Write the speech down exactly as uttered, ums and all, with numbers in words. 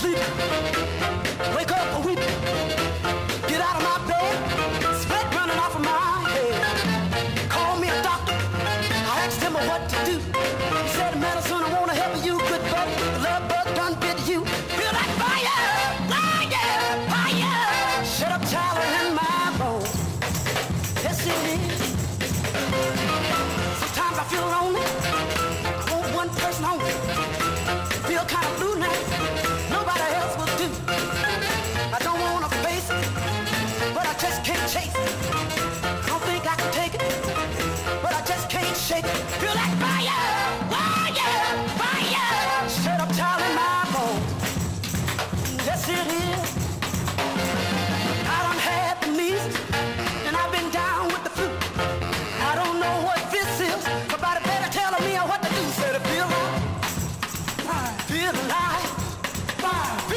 sleep. Wake up a weep. Get out of my bed. Sweat running off of my head. Call me a doctor. I asked him what to do. He said, medicine, I wanna help you, good buddy. The love bug done bit you. Feel like fire, fire, fire. Shut up, child, in my bones. Yes, it is. Sometimes I feel lonely. I want one person only. Feel kind of blue now. Nobody else will do. I don't wanna face it, but I just can't chase it. I don't think I can take it, but I just can't shake it. Feel like fire, fire, fire. Shut up, child, in my bones. Yes, it is. I done had the measles, and I've been down with the flu. I don't know what this is. Somebody better tell me what to do. Said it feel like fire, feel alive, fire.